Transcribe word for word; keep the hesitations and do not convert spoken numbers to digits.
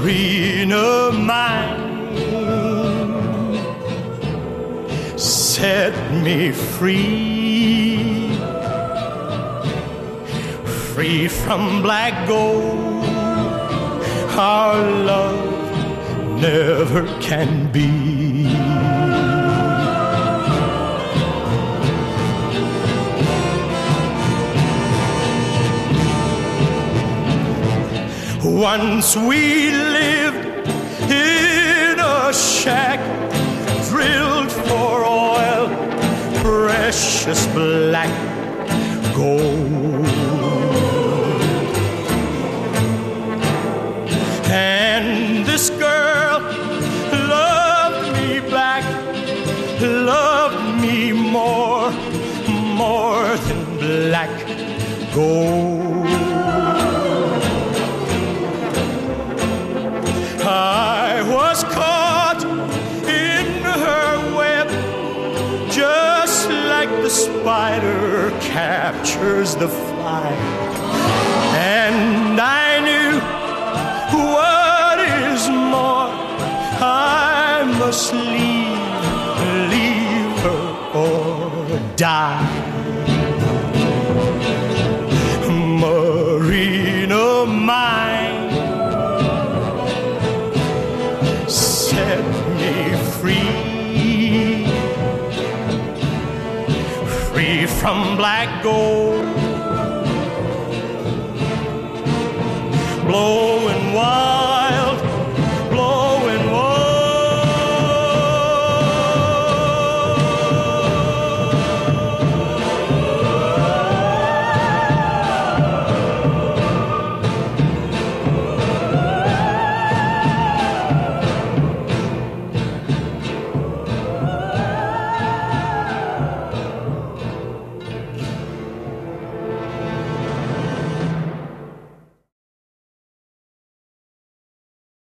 Marina mine, set me free, free from black gold. Our love never can be. Once we lived in a shack, drilled for oil, precious black gold. And this girl loved me back, loved me more, more than black gold. I was caught in her web, just like the spider captures the fly. And I knew what is more, I must leave, leave her or die. Marina mine, set me free, free from black gold. Blow